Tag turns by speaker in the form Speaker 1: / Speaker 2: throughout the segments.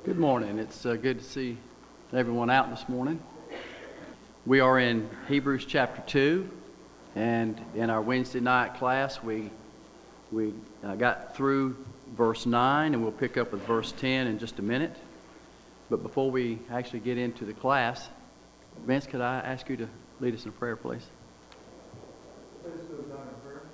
Speaker 1: Good morning. It's good to see everyone out this morning. We are in Hebrews chapter 2, and in our Wednesday night class, we got through verse 9, and we'll pick up with verse 10 in just a minute. But before we actually get into the class, Vince, could I ask you to lead us in prayer, please?
Speaker 2: Let us go down in prayer.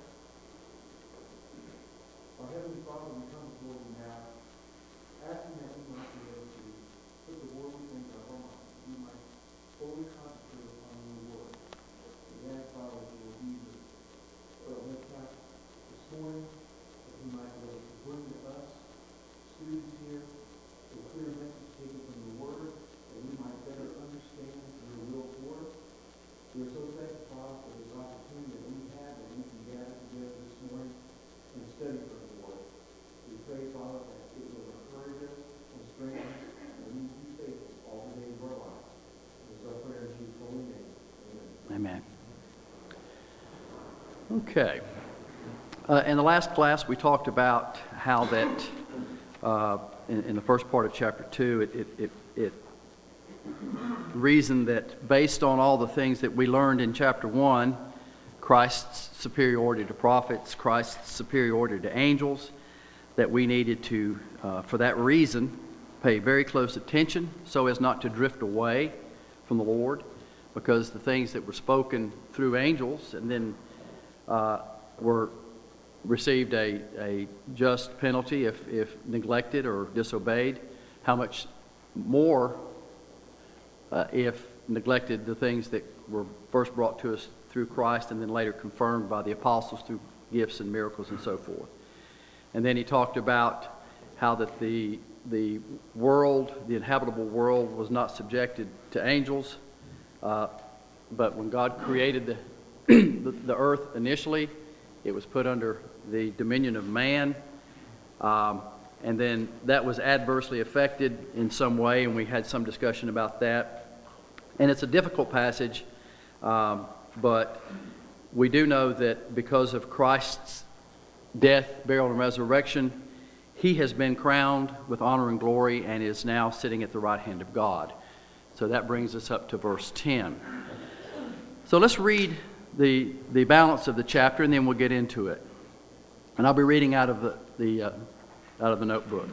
Speaker 2: Our Heavenly Father, we come before you now, asking that we might be able to put the word within our heart, that we might fully concentrate upon your word. We ask, Father, that you will be the webcast this morning, that we might be able to bring to us, students here, a clear message taken from your word, that we might better understand your will for us. We are so thankful, Father, for this opportunity that we have, that we can gather together this morning and study from the word. We pray, Father, that it will encourage us and strengthen us, and we will be faithful all the days of our lives. This is our prayer in Jesus' holy name. Amen.
Speaker 1: Amen. Okay. In the last class, we talked about how that in the first part of chapter 2, it reasoned that based on all the things that we learned in chapter 1, Christ's superiority to prophets, Christ's superiority to angels, that we needed to, for that reason, pay very close attention so as not to drift away from the Lord, because the things that were spoken through angels and then received a just penalty if neglected or disobeyed, how much more if neglected the things that were first brought to us through Christ and then later confirmed by the apostles through gifts and miracles and so forth. And then he talked about how that the world, the inhabitable world, was not subjected to angels, but when God created the earth initially, it was put under the dominion of man, and then that was adversely affected in some way, and we had some discussion about that. And it's a difficult passage, but we do know that because of Christ's death, burial, and resurrection, he has been crowned with honor and glory and is now sitting at the right hand of God. So that brings us up to verse 10. So let's read the balance of the chapter, and then we'll get into it. And I'll be reading out of the notebook.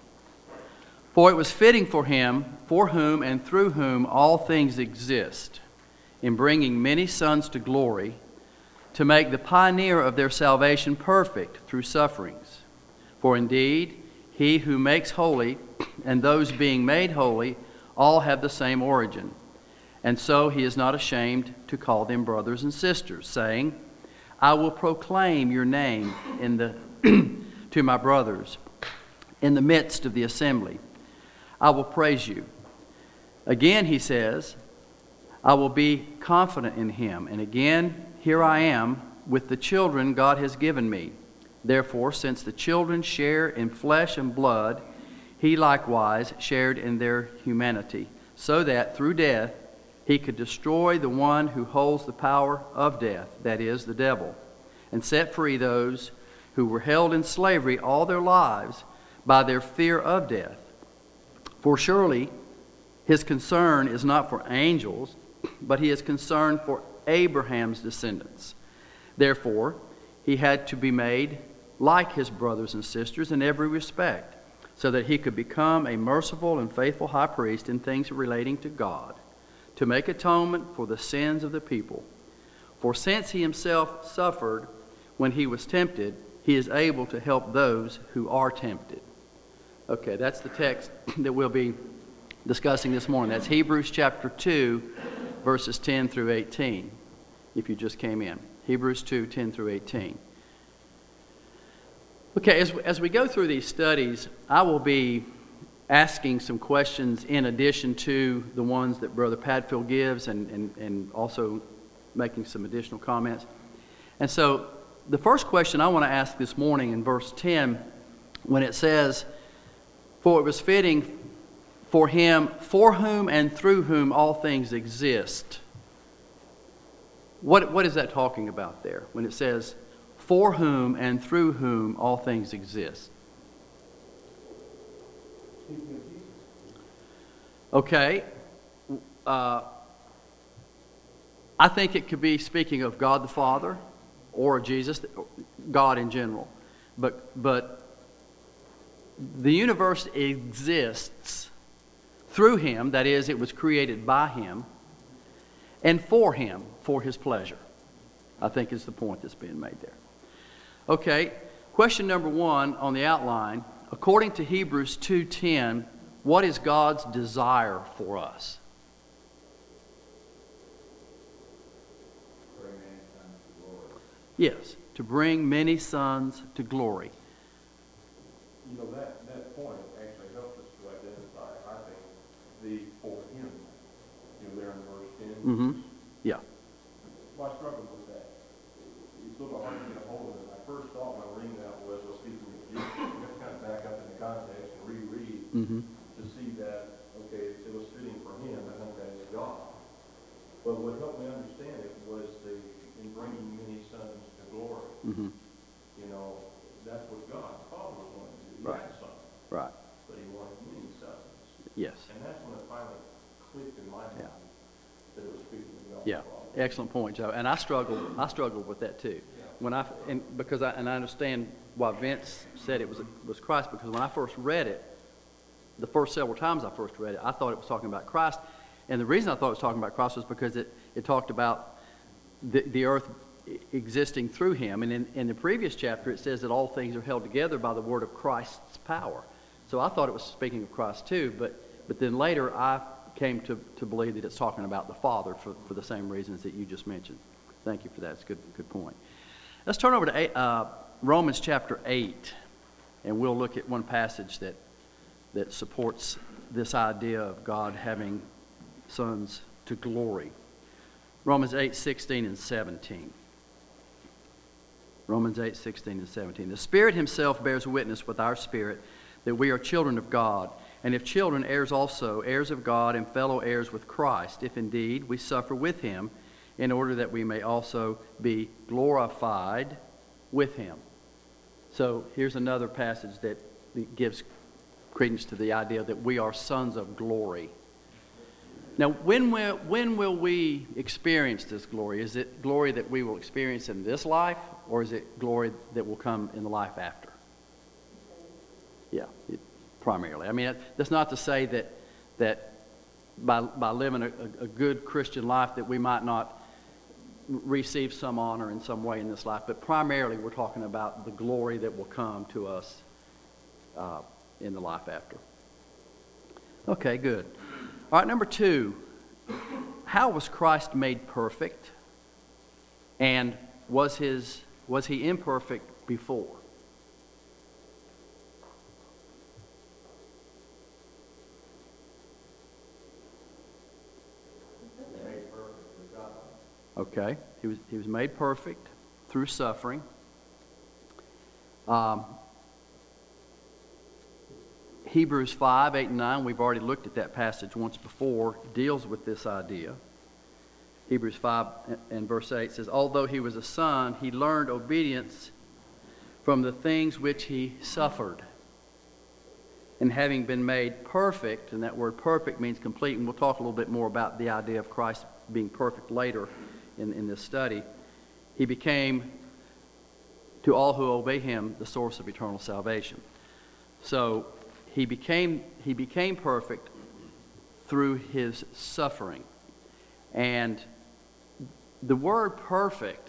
Speaker 1: For it was fitting for him, for whom and through whom all things exist, in bringing many sons to glory, to make the pioneer of their salvation perfect through sufferings. For indeed, he who makes holy and those being made holy all have the same origin. And so he is not ashamed to call them brothers and sisters, saying, I will proclaim your name to my brothers in the midst of the assembly. I will praise you. Again, he says, I will be confident in him. And again, here I am with the children God has given me. Therefore, since the children share in flesh and blood, he likewise shared in their humanity, so that through death he could destroy the one who holds the power of death, that is, the devil, and set free those who were held in slavery all their lives by their fear of death. For surely his concern is not for angels, but he is concerned for Abraham's descendants. Therefore, he had to be made like his brothers and sisters in every respect, so that he could become a merciful and faithful high priest in things relating to God, to make atonement for the sins of the people. For since he himself suffered when he was tempted, he is able to help those who are tempted. Okay, that's the text that we'll be discussing this morning. That's Hebrews chapter 2, verses 10 through 18, if you just came in. Hebrews 2, 10 through 18. Okay, as we go through these studies, I will be asking some questions in addition to the ones that Brother Padfield gives and also making some additional comments. And so the first question I want to ask this morning in verse 10, when it says, for it was fitting for him, for whom and through whom all things exist. What is that talking about there when it says, for whom and through whom all things exist?
Speaker 2: Speaking of Jesus.
Speaker 1: Okay. I think it could be speaking of God the Father or Jesus, God in general. But the universe exists through Him. That is, it was created by Him and for Him, for His pleasure, I think is the point that's being made there. Okay, question number 1 on the outline. According to Hebrews 2:10, what is God's desire for us? Yes, to bring many sons to glory.
Speaker 3: You know, that point actually helps us to identify, I think, the for him. You know, there in verse 10.
Speaker 1: Mm-hmm. Yeah.
Speaker 3: Well, I struggled with that. It's a little hard to get a hold of it. My first thought when I read that was, well, speaking of Jesus, you have to kind of back up in the context and reread to see that, okay, it was fitting for him. I think that is God. But what helped me understand it was in bringing many sons to glory.
Speaker 1: Mm-hmm.
Speaker 3: You know, that's what God, the Father was wanting to do. He
Speaker 1: Right.
Speaker 3: had a son,
Speaker 1: Right.
Speaker 3: but he wanted many sons.
Speaker 1: Yes.
Speaker 3: And that's when it finally clicked in my mind that it was speaking of God.
Speaker 1: Yeah.
Speaker 3: the Father.
Speaker 1: Excellent point, Joe. And I struggled with that too. When I understand why Vince said it was Christ, because when I first read it, the first several times I first read it, I thought it was talking about Christ. And the reason I thought it was talking about Christ was because it talked about the earth existing through him. And in the previous chapter, it says that all things are held together by the word of Christ's power. So I thought it was speaking of Christ too, but then later I came to believe that it's talking about the Father for the same reasons that you just mentioned. Thank you for that. It's a good point. Let's turn over to Romans chapter 8, and we'll look at one passage that supports this idea of God having sons to glory. Romans 8:16 and 17. Romans 8:16 and 17. The Spirit himself bears witness with our spirit that we are children of God, and if children, heirs also, heirs of God and fellow heirs with Christ, if indeed we suffer with him, in order that we may also be glorified with him. So here's another passage that gives credence to the idea that we are sons of glory. Now, when will we experience this glory? Is it glory that we will experience in this life, or is it glory that will come in the life after? Yeah, primarily. I mean, that's not to say that by living a good Christian life that we might not receive some honor in some way in this life, but primarily we're talking about the glory that will come to us in the life after. Okay, good. All right, number 2, how was Christ made perfect? And was he imperfect before?
Speaker 3: Made perfect with God.
Speaker 1: Okay, he was made perfect through suffering. Hebrews 5, 8, and 9, we've already looked at that passage once before, deals with this idea. Hebrews 5 and verse 8 says, although he was a son, he learned obedience from the things which he suffered. And having been made perfect, and that word perfect means complete, and we'll talk a little bit more about the idea of Christ being perfect later in this study, he became, to all who obey him, the source of eternal salvation. So he became perfect through his suffering. And the word perfect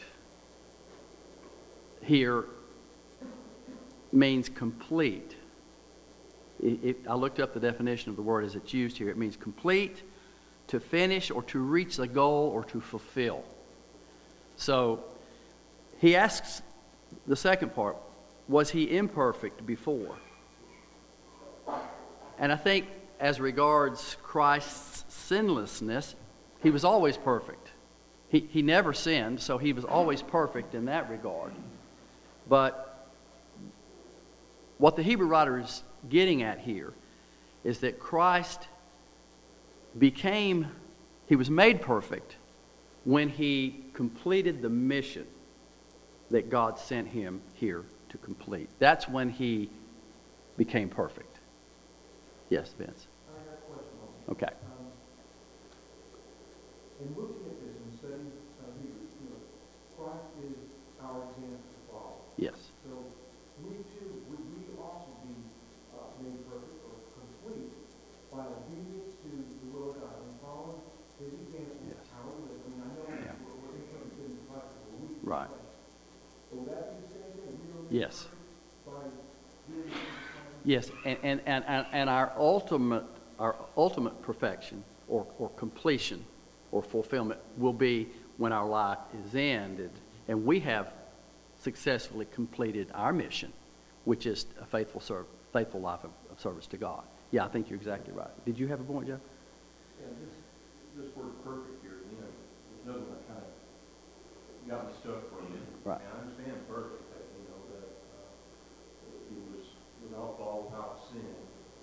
Speaker 1: here means complete. I looked up the definition of the word as it's used here. It means complete, to finish, or to reach the goal, or to fulfill. So he asks the second part, was he imperfect before? And I think as regards Christ's sinlessness, he was always perfect. He never sinned, so he was always perfect in that regard. But what the Hebrew writer is getting at here is that Christ he was made perfect when he completed the mission that God sent him here to complete. That's when he became perfect. Yes, Vince.
Speaker 2: I got a question on
Speaker 1: Okay.
Speaker 2: In looking at this and studying Hebrews, Christ is our example to follow.
Speaker 1: Yes.
Speaker 2: So we too, we also be made perfect or complete by obedience to the will of God and following His example.
Speaker 1: Yes.
Speaker 2: How we live. I mean, I know
Speaker 1: Yeah.
Speaker 2: we're incoming in the practical. We
Speaker 1: Right.
Speaker 2: So would that be the same thing? We don't
Speaker 1: Yes.
Speaker 2: by doing this.
Speaker 1: Yes, and our ultimate perfection or completion or fulfillment will be when our life is ended and we have successfully completed our mission, which is a faithful life of service to God. Yeah, I think you're exactly right. Did you have a point, Jeff?
Speaker 3: Yeah, this word perfect here, there's nothing that kind of got me stuck for a minute.
Speaker 1: Right.
Speaker 3: And I understand perfect, that, that he was without fault, without sin.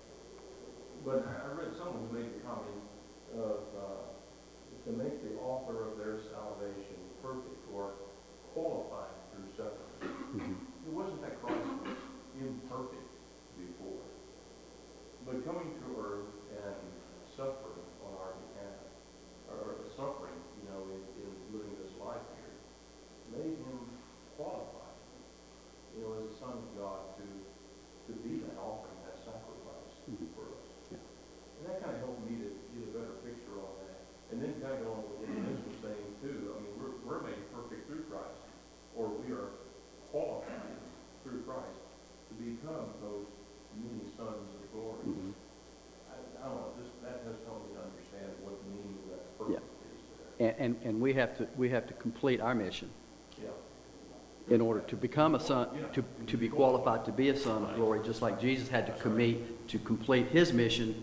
Speaker 3: But I read someone who made the comment of to make the author of their salvation perfect or qualified through suffering.
Speaker 1: Mm-hmm.
Speaker 3: It wasn't that Christ was imperfect before, but coming to earth and suffering on our behalf, or suffering, in living this life here, made him qualified, as the Son of God to be that offering, that sacrifice for us.
Speaker 1: Yeah.
Speaker 3: And that kind of helped me to get a better picture on that. And then kind of going with what Dennis was saying too, I mean, we're made perfect through Christ, or we are qualified through Christ to become those many sons of glory.
Speaker 1: Mm-hmm.
Speaker 3: I don't know, that has helped me to understand what the meaning of that perfect is there.
Speaker 1: And we have to complete our mission
Speaker 3: Yeah.
Speaker 1: in order to become a son, to be qualified to be a son of glory, just like Jesus had to complete his mission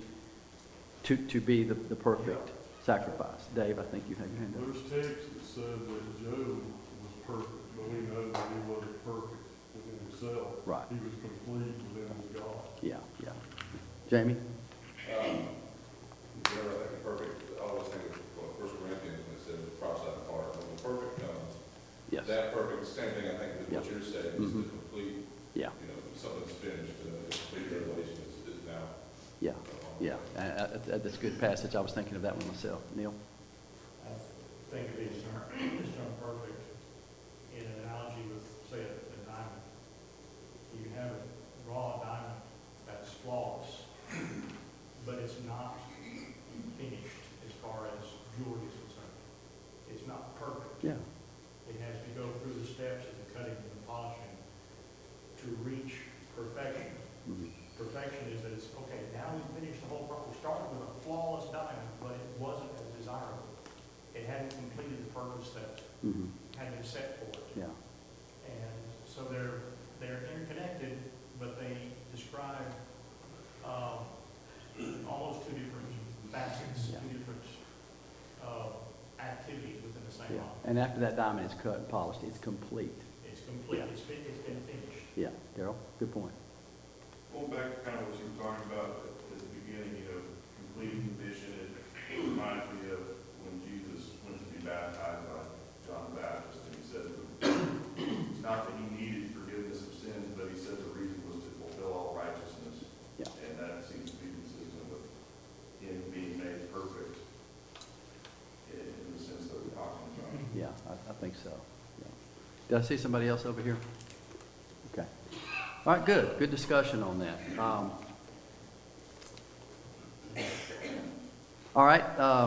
Speaker 1: to be the perfect sacrifice. Dave, I think you have your hand up.
Speaker 4: There's text that said that Job was perfect, but we know that he wasn't perfect within himself.
Speaker 1: Right.
Speaker 4: He was complete within his God.
Speaker 1: Yeah. Jamie?
Speaker 5: Whenever I think of perfect, I always think of 1 Corinthians when it says the cross-eyed heart. When the perfect comes,
Speaker 1: Yes.
Speaker 5: that perfect, same thing I think is what
Speaker 1: Yeah.
Speaker 5: you're saying, is
Speaker 1: Mhm.
Speaker 5: the complete,
Speaker 1: Yeah.
Speaker 5: something's finished, complete revelation is now.
Speaker 1: Yeah. That's a good passage. I was thinking of that one myself. Neil?
Speaker 6: I think of this term perfect in an analogy with, say, a diamond. You have a raw diamond that's flawless, but it's not finished as far as jewelry is concerned. It's not perfect.
Speaker 1: Yeah.
Speaker 6: It has to go through the steps of the cutting and the polishing to reach perfection.
Speaker 1: Mhm.
Speaker 6: Perfection is that it's, okay, now we've finished the whole process. We started with a flawless diamond, but it wasn't as desirable. It hadn't completed the purpose that
Speaker 1: Mhm.
Speaker 6: had been set for it.
Speaker 1: Yeah.
Speaker 6: And so they're interconnected, but they describe almost two different facets,
Speaker 1: Yeah.
Speaker 6: two different activities within the same
Speaker 1: Yeah.
Speaker 6: object.
Speaker 1: And after that diamond is cut and polished, it's complete.
Speaker 6: It's complete.
Speaker 1: Yeah.
Speaker 6: It's been finished.
Speaker 1: Yeah. Darrell? Good point.
Speaker 7: Going back to kind of what you were talking about at the beginning, completing the mission, it reminds me of when Jesus went to be baptized by John the Baptist, and he said, it's not that he needed forgiveness of sins, but he said the reason was to fulfill all righteousness.
Speaker 1: Yeah.
Speaker 7: And that seems to be consistent with him being made perfect in the sense that we're talking about.
Speaker 1: Yeah, I think so. Yeah. Did I see somebody else over here? Okay. All right, good. Good discussion on that. All right.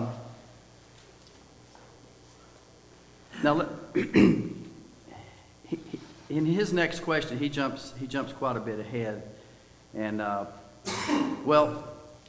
Speaker 1: Now, in his next question, he jumps quite a bit ahead, and well,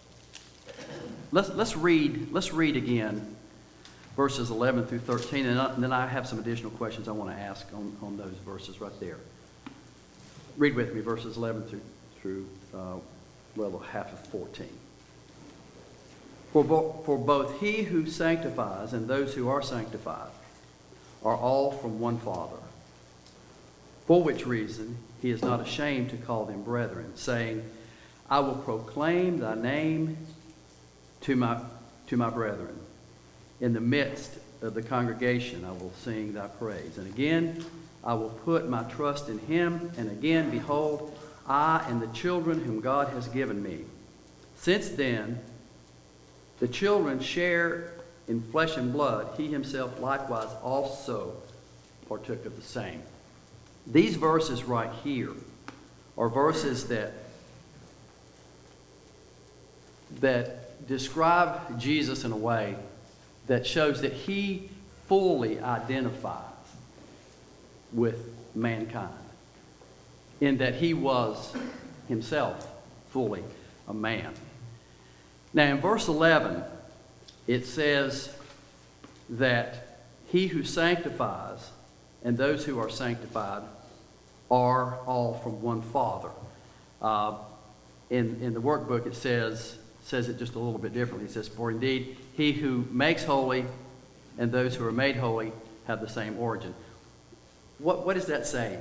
Speaker 1: let's read again verses 11 through 13, and then I have some additional questions I want to ask on those verses right there. Read with me verses 11 through half of 14. For both he who sanctifies and those who are sanctified are all from one Father. For which reason he is not ashamed to call them brethren, saying, I will proclaim thy name to my brethren. In the midst of the congregation I will sing thy praise. And again I will put my trust in him. And again, behold, I and the children whom God has given me. Since then, the children share in flesh and blood, he himself likewise also partook of the same. These verses right here are verses that describe Jesus in a way that shows that he fully identifies with mankind, in that he was himself fully a man. Now in verse 11, it says that he who sanctifies and those who are sanctified are all from one Father. In the workbook it says it just a little bit differently. It says, for indeed he who makes holy and those who are made holy have the same origin. What is that saying?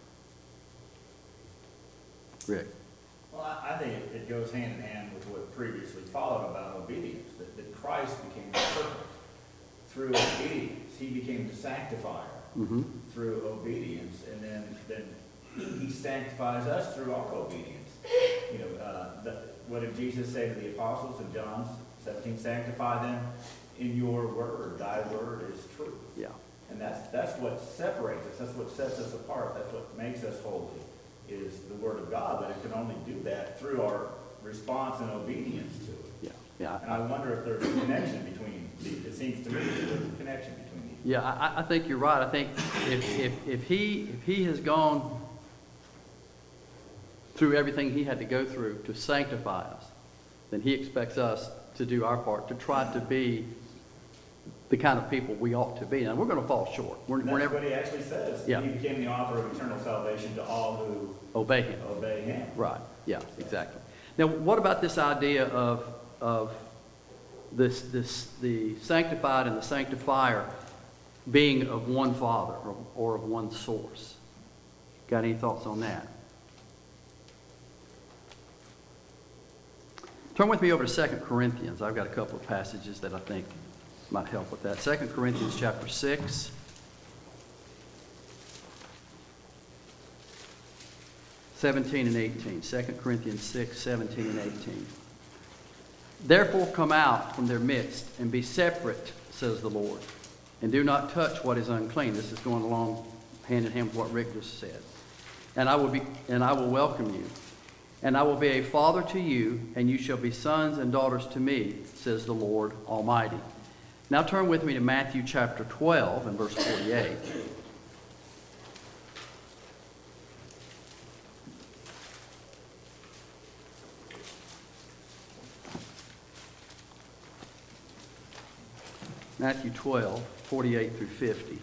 Speaker 1: Rick?
Speaker 8: Well, I think it goes hand in hand with what previously followed about obedience, that Christ became perfect through obedience. He became the sanctifier through obedience, and then he sanctifies us through our obedience. You know, what did Jesus say to the apostles in John 17? Sanctify them in your word. Thy word is truth.
Speaker 1: Yeah.
Speaker 8: And that's what separates us. That's what sets us apart. That's what makes us holy, is the Word of God. But it can only do that through our response and obedience to it.
Speaker 1: Yeah. Yeah.
Speaker 8: And I wonder if there's a connection between these. It seems to me that there's a connection between these.
Speaker 1: Yeah, I think you're right. I think if he has gone through everything he had to go through to sanctify us, then he expects us to do our part, to try to be the kind of people we ought to be. Now, we're going to fall short. We're
Speaker 8: That's
Speaker 1: never,
Speaker 8: what he actually says.
Speaker 1: Yeah.
Speaker 8: He became the author of eternal salvation to all who
Speaker 1: obey him.
Speaker 8: obey him.
Speaker 1: Right. Yeah, exactly. Now, what about this idea of the sanctified and the sanctifier being of one Father or of one source? Got any thoughts on that? Turn with me over to 2 Corinthians. I've got a couple of passages that I think might help with that. 2 Corinthians chapter 6. (17 and 18). 2 Corinthians 6, 17 and 18. Therefore come out from their midst and be separate, says the Lord, and do not touch what is unclean. This is going along hand in hand with what Rick just said. And I will welcome you. And I will be a father to you, and you shall be sons and daughters to me, says the Lord Almighty. Now turn with me to Matthew chapter 12 and verse 48. Matthew 12, 48 through 50.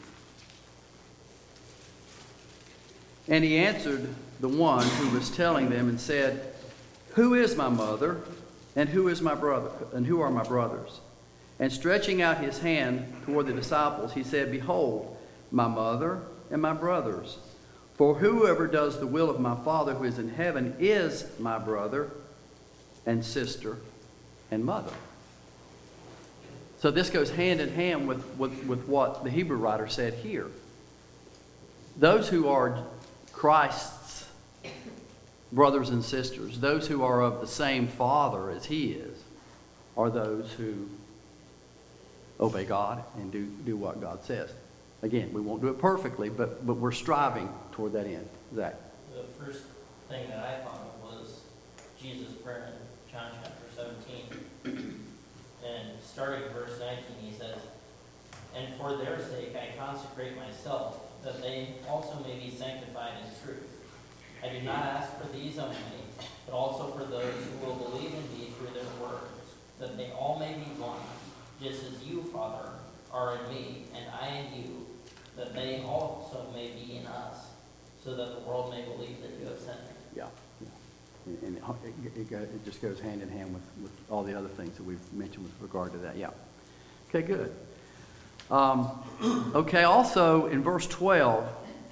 Speaker 1: And he answered the one who was telling them and said, who is my mother, and who is my brother, and who are my brothers? And stretching out his hand toward the disciples, he said, behold, my mother and my brothers. For whoever does the will of my Father who is in heaven is my brother and sister and mother. So this goes hand in hand with what the Hebrew writer said here. Those who are Christ's brothers and sisters, those who are of the same Father as he is, are those who obey God and do what God says. Again, we won't do it perfectly, but we're striving toward that end. Zach?
Speaker 9: The first thing that I thought of was Jesus' prayer in John chapter 17. And starting at verse 19, he says, and for their sake I consecrate myself, that they also may be sanctified in truth. I do not ask for these only, but also for those who will believe in me through their word, that they all may be one, just as you, Father, are in me, and I in you, that they also may be in us, so that the world may believe that you have sent me.
Speaker 1: Yeah. And it just goes hand in hand with all the other things that we've mentioned with regard to that. Yeah. Okay, good. Okay, also in verse 12,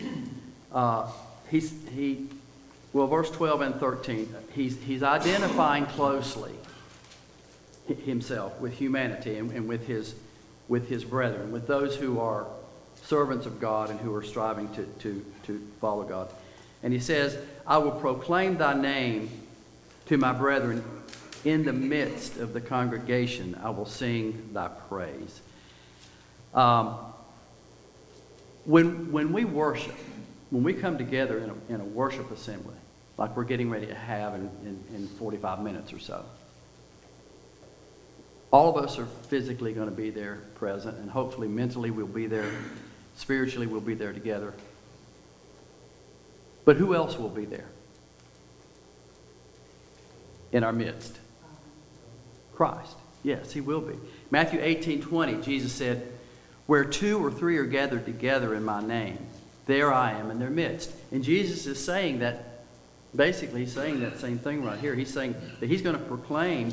Speaker 1: verse 12 and 13, he's identifying closely himself with humanity and with his brethren, with those who are servants of God and who are striving to follow God. And he says, I will proclaim thy name to my brethren. in the midst of the congregation, I will sing thy praise. When we worship, when we come together in a worship assembly, like we're getting ready to have in 45 minutes or so, all of us are physically going to be there present, and hopefully mentally we'll be there, spiritually we'll be there together. But who else will be there in our midst? Christ. Yes, he will be. Matthew 18:20, Jesus said, where 2 or 3 are gathered together in my name, there I am in their midst. And Jesus is saying that, basically he's saying that same thing right here. He's saying that he's going to proclaim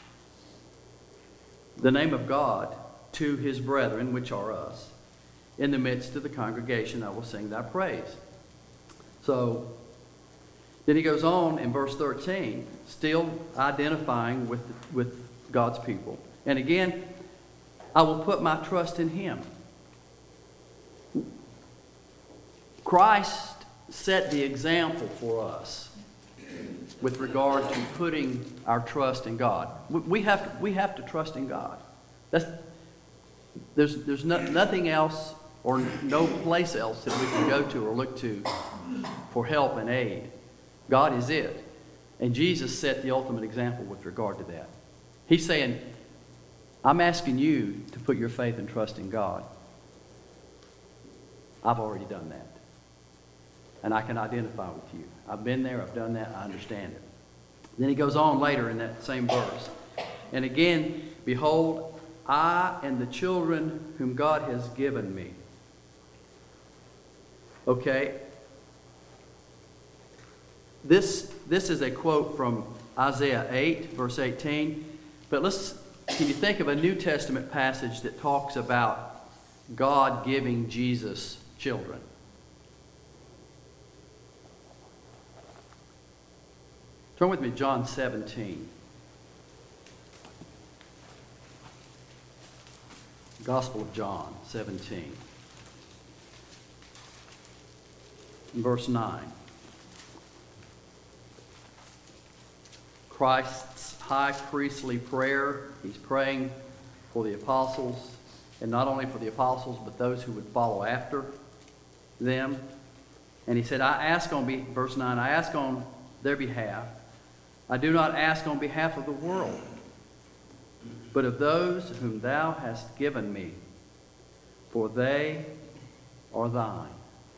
Speaker 1: the name of God to his brethren, which are us. In the midst of the congregation, I will sing thy praise. So, then he goes on in verse 13, still identifying with God's people. And again, I will put my trust in him. Christ set the example for us with regard to putting our trust in God. We have to trust in God. There's nothing else or no place else that we can go to or look to for help and aid. God is it. And Jesus set the ultimate example with regard to that. He's saying, I'm asking you to put your faith and trust in God. I've already done that. And I can identify with you. I've been there, I've done that, I understand it. Then he goes on later in that same verse. And again, behold, I and the children whom God has given me. Okay? This is a quote from Isaiah 8, verse 18. But can you think of a New Testament passage that talks about God giving Jesus children? Turn with me to John 17. Gospel of John 17. Verse 9. Christ's high priestly prayer. He's praying for the apostles, and not only for the apostles, but those who would follow after them. And he said, verse 9, I ask on their behalf. I do not ask on behalf of the world, but of those whom thou hast given me, for they are thine.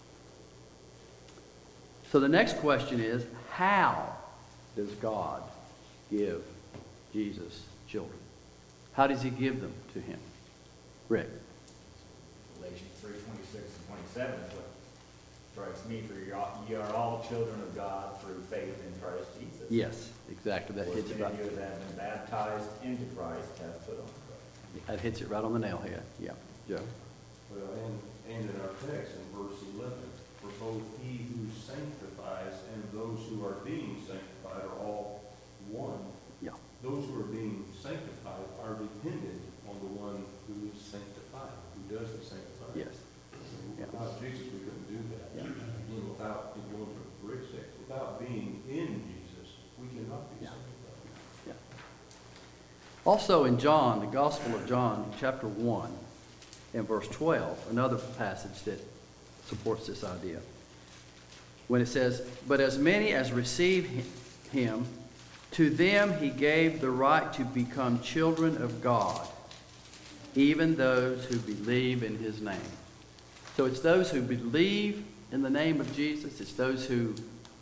Speaker 1: So the next question is, how does God give Jesus children? How does he give them to him? Rick.
Speaker 8: Galatians 3:26 and 27 is what strikes me. For ye are all children of God through faith in Christ Jesus.
Speaker 1: Yes, exactly. That hits it right.
Speaker 8: You that have been baptized into Christ have put on Christ.
Speaker 1: That hits it right on the nail head. Yeah, Joe.
Speaker 3: Well, and in our text in verse 11, for both he who sanctifies and those who are being sanctified are all one.
Speaker 1: Yeah.
Speaker 3: Those who are being sanctified are dependent on the one who is sanctified, who does the sanctifying.
Speaker 1: Yes.
Speaker 3: Without Jesus, we couldn't do that.
Speaker 1: Yeah.
Speaker 3: Again, without going to Rick's text, without being in Jesus, we cannot be sanctified.
Speaker 1: Yeah. Also in John, the Gospel of John, chapter 1, and verse 12, another passage that supports this idea. When it says, but as many as receive him, to them he gave the right to become children of God, even those who believe in his name. So it's those who believe in the name of Jesus. It's those who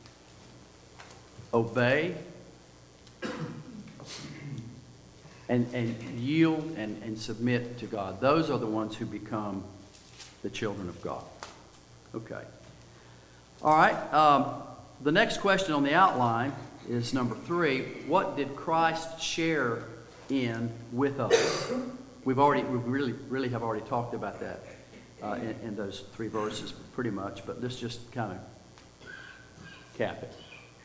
Speaker 1: obey and yield and submit to God. Those are the ones who become the children of God. Okay. All right. The next question on the outline is number 3. What did Christ share in with us? We really have already talked about that in those 3 verses pretty much, but let's just kind of cap it.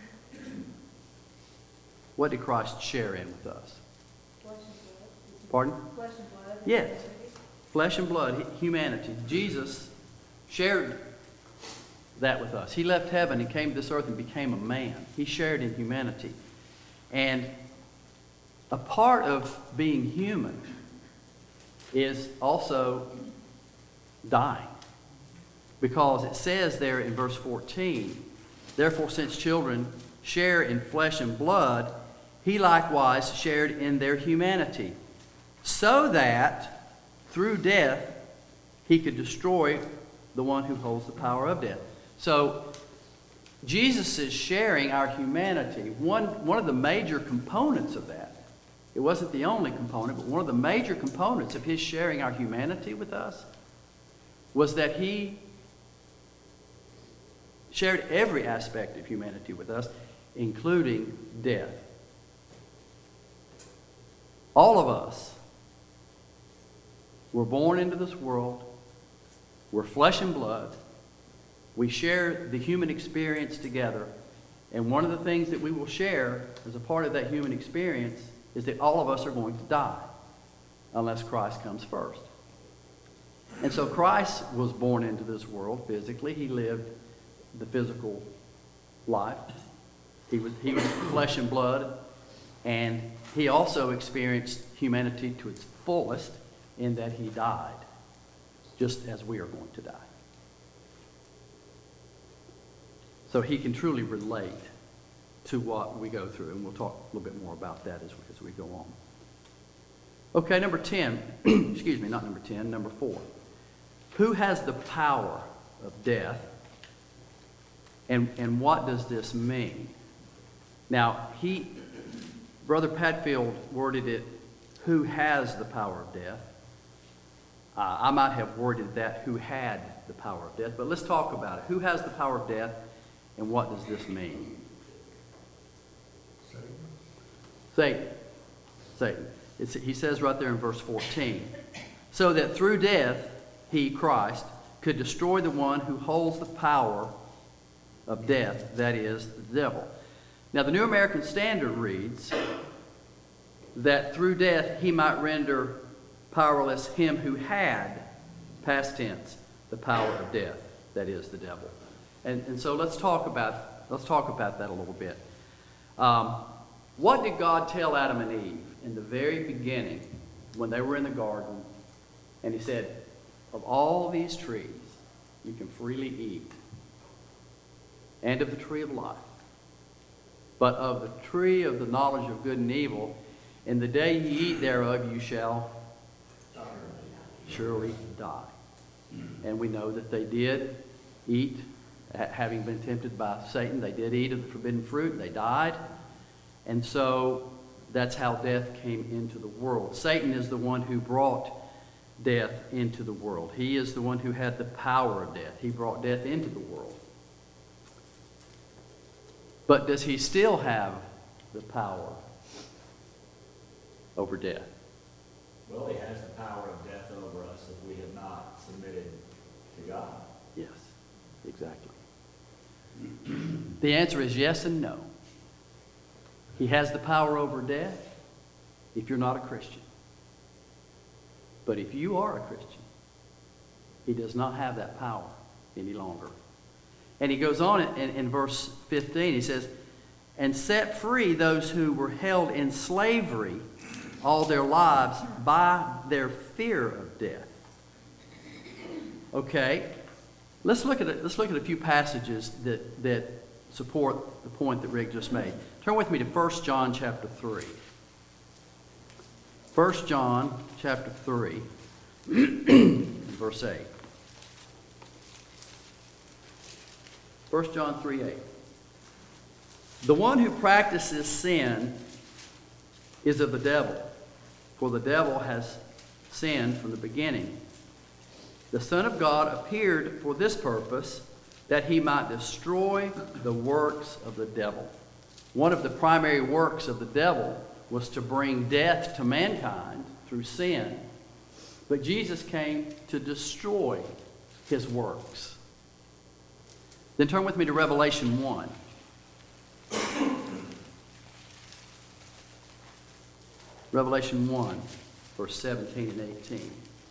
Speaker 1: What did Christ share in with us?
Speaker 10: Flesh and blood.
Speaker 1: Pardon?
Speaker 10: Flesh and blood.
Speaker 1: Yes. Flesh and blood, humanity. Jesus shared that with us. He left heaven and came to this earth and became a man. He shared in humanity. And a part of being human is also dying. Because it says there in verse 14, therefore since children share in flesh and blood, he likewise shared in their humanity, so that through death he could destroy the one who holds the power of death. So Jesus is sharing our humanity. One of the major components of that, it wasn't the only component, but one of the major components of his sharing our humanity with us was that he shared every aspect of humanity with us, including death. All of us were born into this world. We're flesh and blood. We share the human experience together. And one of the things that we will share as a part of that human experience is that all of us are going to die unless Christ comes first. And so Christ was born into this world physically. He lived the physical life. He was flesh and blood. And he also experienced humanity to its fullest in that he died, just as we are going to die. So he can truly relate to what we go through, and we'll talk a little bit more about that as we go on. Okay, number 10, excuse me, not number 10, number 4. Who has the power of death, and what does this mean? Now, Brother Padfield worded it, who has the power of death. I might have worded that, who had the power of death, but let's talk about it. Who has the power of death, and what does this mean? Satan. He says right there in verse 14, so that through death, he, Christ, could destroy the one who holds the power of death, that is, the devil. Now, the New American Standard reads that through death he might render powerless him who had, past tense, the power of death, that is, the devil. And so let's talk about that a little bit. What did God tell Adam and Eve in the very beginning when they were in the garden? And he said, of all these trees you can freely eat, and of the tree of life. But of the tree of the knowledge of good and evil, in the day ye eat thereof, you shall surely die. And we know that they did eat, having been tempted by Satan, they did eat of the forbidden fruit, and they died. And so that's how death came into the world. Satan is the one who brought death into the world. He is the one who had the power of death. He brought death into the world. But does he still have the power over death?
Speaker 8: Well, he has the power of death over us if we have not submitted to God.
Speaker 1: Yes, exactly. The answer is yes and no. He has the power over death if you're not a Christian. But if you are a Christian, he does not have that power any longer. And he goes on in verse 15, he says, and set free those who were held in slavery all their lives by their fear of death. Okay, let's look at a few passages that support the point that Rick just made. Turn with me to 1 John chapter 3. 1 John chapter 3, verse 8. 1 John 3:8. The one who practices sin is of the devil, for the devil has sinned from the beginning. The Son of God appeared for this purpose, that he might destroy the works of the devil. One of the primary works of the devil was to bring death to mankind through sin. But Jesus came to destroy his works. Then turn with me to Revelation 1. Revelation 1, verse 17 and 18.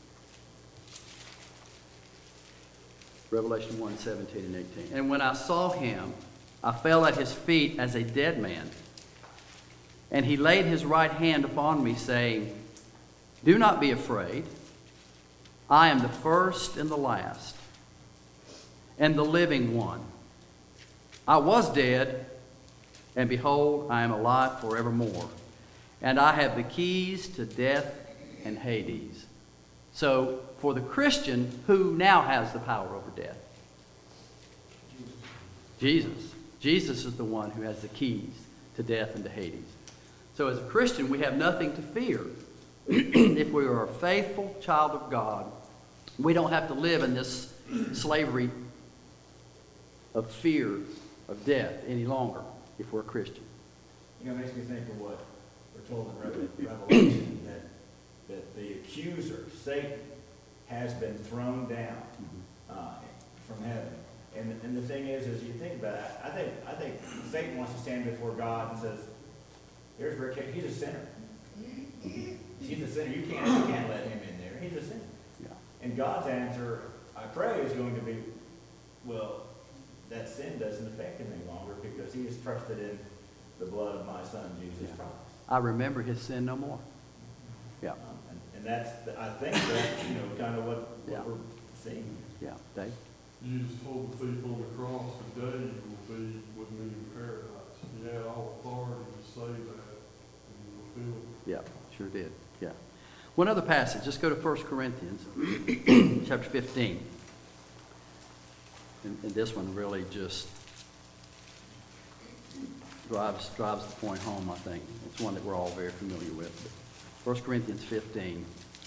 Speaker 1: Revelation 1, 17 and 18. And when I saw him, I fell at his feet as a dead man. And he laid his right hand upon me, saying, Do not be afraid. I am the first and the last, and the living one. I was dead, and behold, I am alive forevermore. And I have the keys to death and Hades. So, for the Christian, who now has the power over death? Jesus. Jesus is the one who has the keys to death and to Hades. So as a Christian, we have nothing to fear. If we are a faithful child of God, we don't have to live in this slavery of fear of death any longer if we're a Christian.
Speaker 8: You know, it makes me think of what we're told in Revelation, that the accuser, Satan, has been thrown down from heaven. And the thing is you think about it, I think Satan wants to stand before God and says, here's Rick, he's a sinner. He's a sinner. You can't let him in there. He's a sinner.
Speaker 1: Yeah.
Speaker 8: And God's answer, I pray, is going to be, well, that sin doesn't affect him any longer because he has trusted in the blood of my son, Jesus Christ.
Speaker 1: I remember his sin no more. Yeah.
Speaker 8: And that's, I think that's, kind of what we're seeing.
Speaker 1: Yeah, Dave?
Speaker 4: Jesus told the thief on the cross, today you will be with me in paradise. He had all authority to say that, and he fulfilled it.
Speaker 1: Yeah, sure did. Yeah. One other passage. Let's go to 1 Corinthians, chapter 15. And this one really just drives the point home, I think. It's one that we're all very familiar with. 1 Corinthians 15.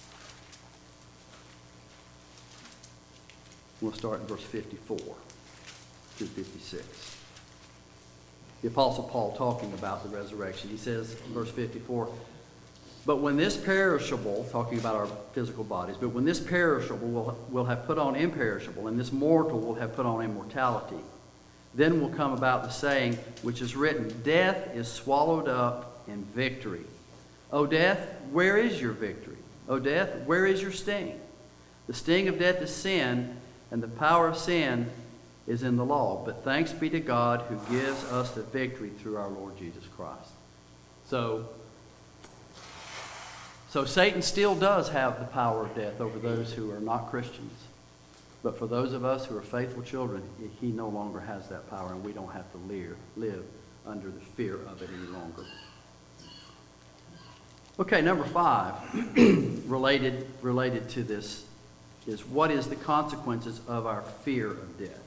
Speaker 1: We'll start in verse 54 through 56. The Apostle Paul talking about the resurrection. He says, verse 54, But when this perishable, talking about our physical bodies, but when this perishable will have put on imperishable, and this mortal will have put on immortality, then will come about the saying which is written, Death is swallowed up in victory. O death, where is your victory? O death, where is your sting? The sting of death is sin, and the power of sin is in the law. But thanks be to God who gives us the victory through our Lord Jesus Christ. So Satan still does have the power of death over those who are not Christians. But for those of us who are faithful children, he no longer has that power, and we don't have to live under the fear of it any longer. Okay, number 5, related to this, is what is the consequences of our fear of death?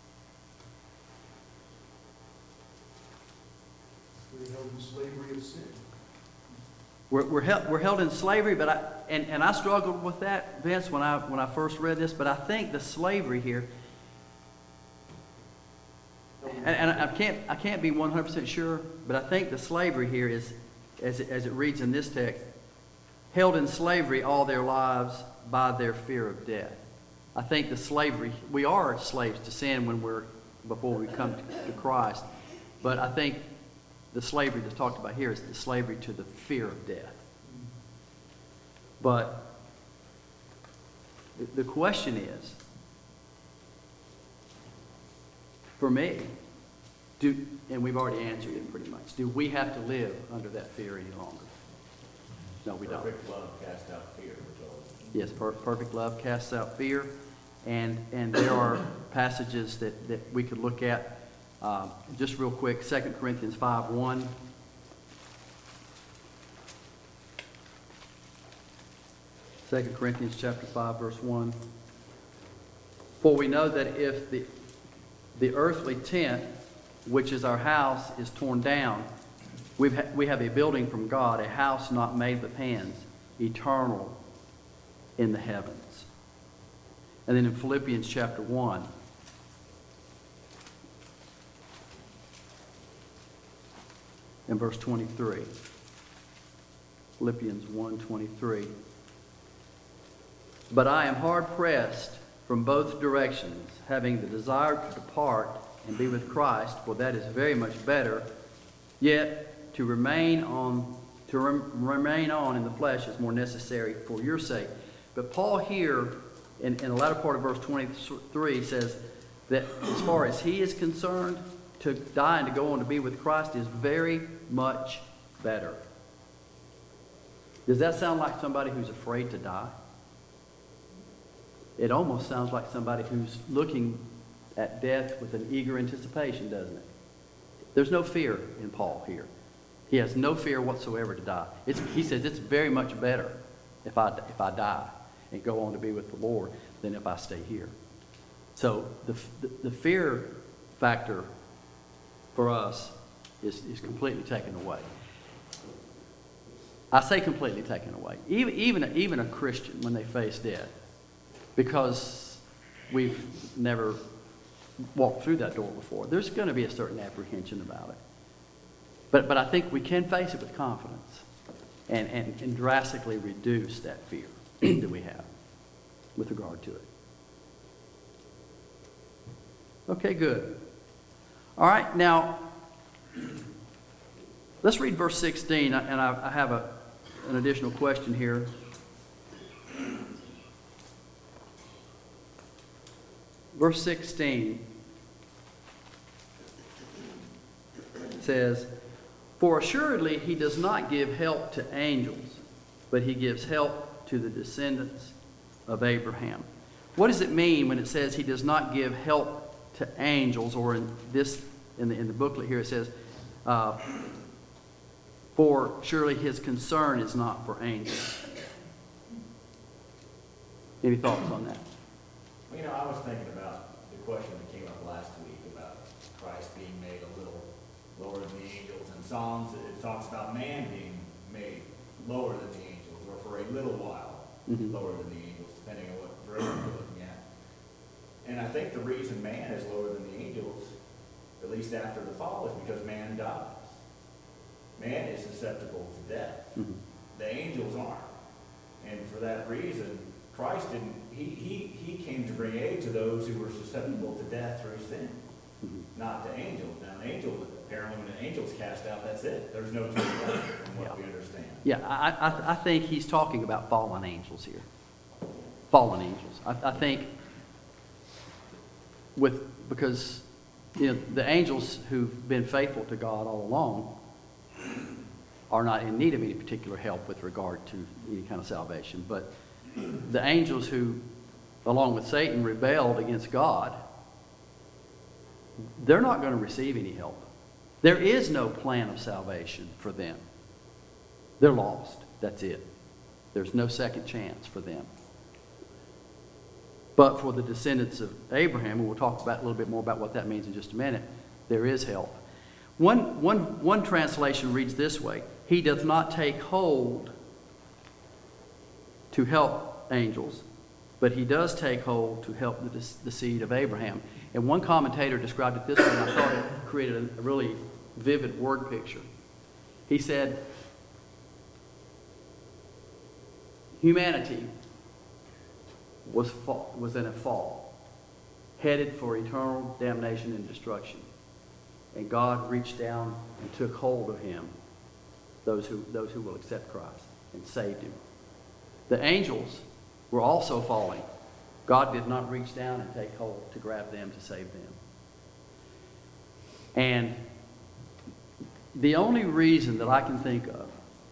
Speaker 2: We're held in slavery of sin.
Speaker 1: We're held in slavery, but I struggled with that, Vince, when I first read this. But I think the slavery here, and I can't be 100% sure, but I think the slavery here is, as it reads in this text, held in slavery all their lives by their fear of death. I think the slavery, we are slaves to sin before we come to Christ, but I think the slavery that's talked about here is the slavery to the fear of death. But the question is, for me, and we've already answered it pretty much, do we have to live under that fear any longer? No, we don't.
Speaker 8: Perfect love casts out fear, we're told.
Speaker 1: Yes, perfect love casts out fear. And there are passages that we could look at. Just real quick, 2 Corinthians 5:1. Second Corinthians chapter 5, verse 1. For we know that if the earthly tent, which is our house, is torn down, we have a building from God, a house not made with hands, eternal in the heavens. And then in Philippians chapter 1, in verse 23. Philippians 1:23. But I am hard pressed from both directions, having the desire to depart and be with Christ, for that is very much better. Yet to remain on in the flesh is more necessary for your sake. But Paul here, in the latter part of verse 23, says that as far as he is concerned, to die and to go on to be with Christ is very much better. Does that sound like somebody who's afraid to die? It almost sounds like somebody who's looking at death with an eager anticipation, doesn't it? There's no fear in Paul here. He has no fear whatsoever to die. He says it's very much better if I die and go on to be with the Lord than if I stay here. So the fear factor for us is completely taken away. I say completely taken away. Even a Christian, when they face death, because we've never walked through that door before, there's going to be a certain apprehension about it. But I think we can face it with confidence and drastically reduce that fear that we have with regard to it. Okay, good. All right, now, let's read verse 16, and I have an additional question here. Verse 16 says, "For assuredly he does not give help to angels, but he gives help to the descendants of Abraham." What does it mean when it says he does not give help to angels, or in the booklet here it says, "For surely his concern is not for angels"? Any thoughts on that?
Speaker 8: Well, I was thinking about the question that came up last week about Christ being made a little lower than the angels. In Psalms, it talks about man being made lower than the angels, or for a little while lower than the angels, depending on what version you're looking at. And I think the reason man is lower than the angels, at least after the fall, is because man dies. Man is susceptible to death. The angels aren't. And for that reason, Christ didn't, he came to bring aid to those who were susceptible to death through sin, not to angels. Now, an angel, apparently when an angel's cast out, that's it. There's no turning back from what we understand.
Speaker 1: Yeah, I think he's talking about fallen angels here. Fallen angels. I think because the angels who've been faithful to God all along are not in need of any particular help with regard to any kind of salvation. But the angels who, along with Satan, rebelled against God, they're not going to receive any help. There is no plan of salvation for them. They're lost. That's it. There's no second chance for them. But for the descendants of Abraham, and we'll talk about a little bit more about what that means in just a minute, there is help. One translation reads this way: "He does not take hold to help angels, but he does take hold to help the seed of Abraham." And one commentator described it this way, and I thought it created a really vivid word picture. He said, humanity was in a fall, headed for eternal damnation and destruction. And God reached down and took hold of him, those who will accept Christ, and saved him. The angels were also falling. God did not reach down and take hold to grab them to save them. And the only reason that I can think of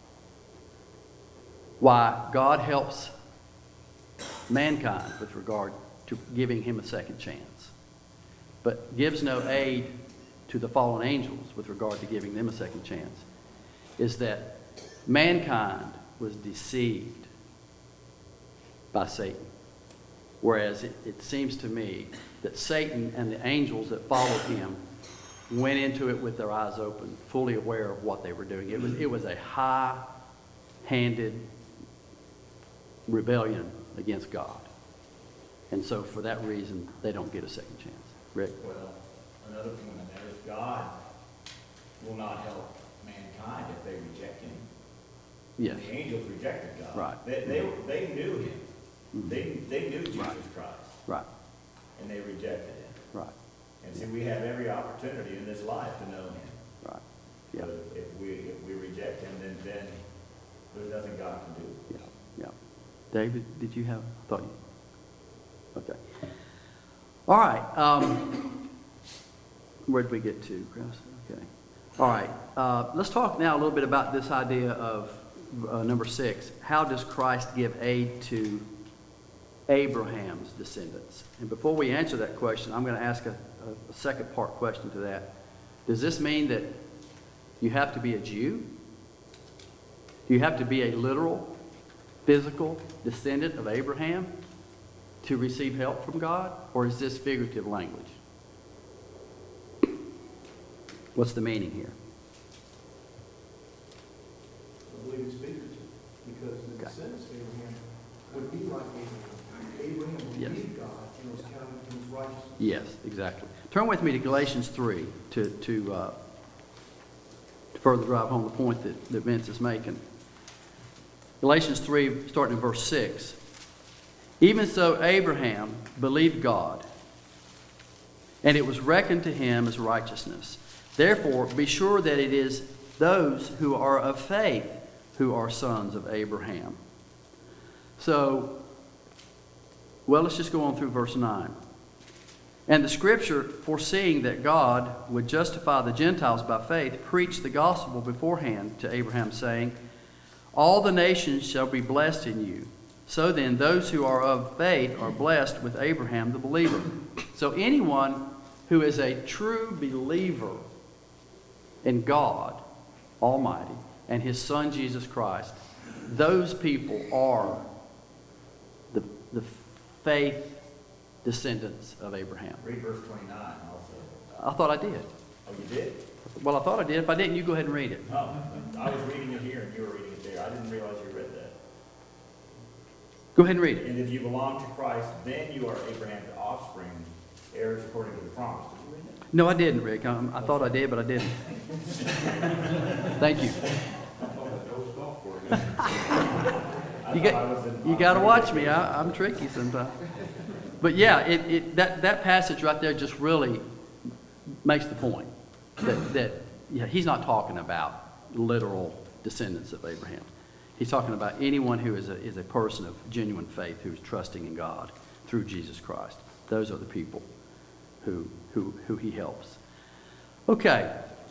Speaker 1: why God helps mankind with regard to giving him a second chance, but gives no aid to the fallen angels with regard to giving them a second chance, is that mankind was deceived by Satan. Whereas it seems to me that Satan and the angels that followed him went into it with their eyes open, fully aware of what they were doing. It was a high-handed rebellion against God. And so for that reason, they don't get a second chance. Rick?
Speaker 8: Well, another point on that is God will not help mankind if they reject him.
Speaker 1: Yes.
Speaker 8: The angels rejected God.
Speaker 1: Right.
Speaker 8: They knew him. They knew Jesus Christ.
Speaker 1: Right.
Speaker 8: And they rejected him.
Speaker 1: Right.
Speaker 8: And see, we have every opportunity in this life to know him.
Speaker 1: Right. Yeah.
Speaker 8: But if we reject him, then there's nothing God can do.
Speaker 1: Yeah. Yeah. David, did you have a thought? Okay. All right. Where did we get to, Chris? Okay. All right, let's talk now a little bit about this idea of number 6. How does Christ give aid to Abraham's descendants? And before we answer that question, I'm going to ask a second part question to that. Does this mean that you have to be a Jew? Do you have to be a literal, physical descendant of Abraham to receive help from God? Or is this figurative language? What's the meaning here?
Speaker 2: I believe it's figurative, because the
Speaker 1: Okay.
Speaker 2: descendants of Abraham would be like Abraham. Abraham
Speaker 1: Yes.
Speaker 2: believed God and was counted in his righteousness.
Speaker 1: Yes, exactly. Turn with me to Galatians 3 to further drive home the point that Vince is making. Galatians 3, starting in verse 6. Even so, Abraham believed God, and it was reckoned to him as righteousness. Therefore, be sure that it is those who are of faith who are sons of Abraham. So, well, let's just go on through verse 9. And the Scripture, foreseeing that God would justify the Gentiles by faith, preached the gospel beforehand to Abraham, saying, all the nations shall be blessed in you. So then, those who are of faith are blessed with Abraham the believer. So anyone who is a true believer in God Almighty and His Son Jesus Christ, those people are the faith descendants of Abraham.
Speaker 8: Read verse 29 also.
Speaker 1: I thought I did.
Speaker 8: Oh, you did?
Speaker 1: Well, I thought I did. If I didn't, you go ahead and read it.
Speaker 8: No, I was reading it here and you were reading it there. I didn't realize you read that.
Speaker 1: Go ahead and read it.
Speaker 8: And if you belong to Christ, then you are Abraham's offspring, heirs according to the promise. Did you read that?
Speaker 1: No, I didn't, Rick. I thought I did, but I didn't. Thank you.
Speaker 3: I thought that dozed off for you.
Speaker 1: You got to watch me. I'm tricky sometimes. But yeah, that passage right there just really makes the point that he's not talking about literal descendants of Abraham. He's talking about anyone who is a person of genuine faith who is trusting in God through Jesus Christ. Those are the people who he helps. Okay.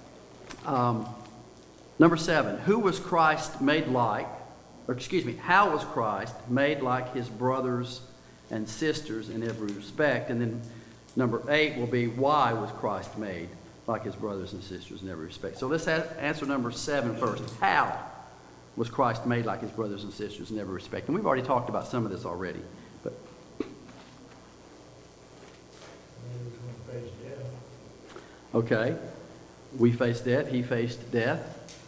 Speaker 1: Number 7. Who was Christ made like? Or excuse me, how was Christ made like his brothers and sisters in every respect? And then number 8 will be, why was Christ made like his brothers and sisters in every respect? So let's answer number 7 first. How was Christ made like his brothers and sisters in every respect? And we've already talked about some of this already. But okay, we face death. He faced death.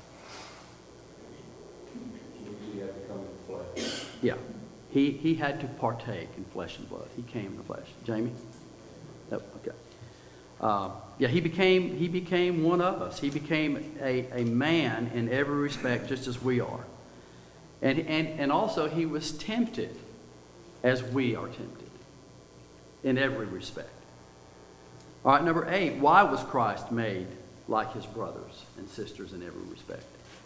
Speaker 3: He had to come in flesh.
Speaker 1: Yeah, he had to partake in flesh and blood. He came in the flesh. Jamie? Nope. Okay. Yeah, he became one of us. He became a man in every respect, just as we are. And also he was tempted as we are tempted in every respect. All right, number 8, why was Christ made like his brothers and sisters in every respect?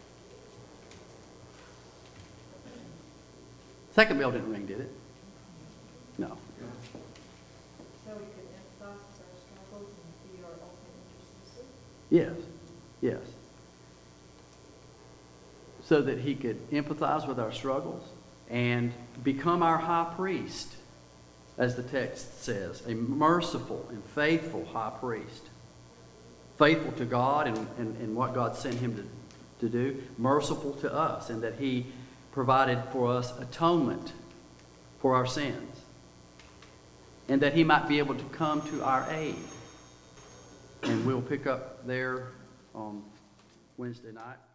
Speaker 1: Second bell didn't ring, did it? No.
Speaker 10: So we could empathize with our struggles and be our ultimate intercessor?
Speaker 1: Yes, yes. So that he could empathize with our struggles and become our high priest, as the text says, a merciful and faithful high priest. Faithful to God and what God sent him to do, merciful to us, and that he provided for us atonement for our sins, and that he might be able to come to our aid. And we'll pick up there on Wednesday night.